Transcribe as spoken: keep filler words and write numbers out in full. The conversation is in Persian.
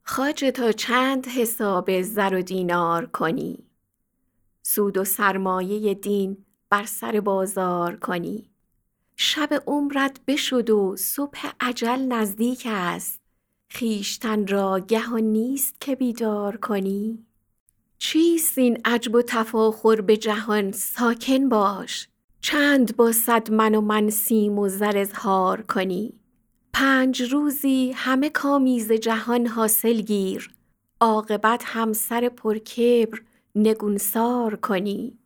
خواجه تا چند حساب زر و دینار کنی؟ سود و سرمایه دین بر سر بازار کنی؟ شب عمرت بشد و صبح اجل نزدیک است، خویشتن را گه و نیست که بیدار کنی؟ چیست این عجب و تفاخر به جهان ساکن باش، چند با صد من و من سیم و زر اظهار کنی؟ پنج روزی همه کامیز جهان حاصل گیر، عاقبت هم سر پرکبر نگونسار کنی؟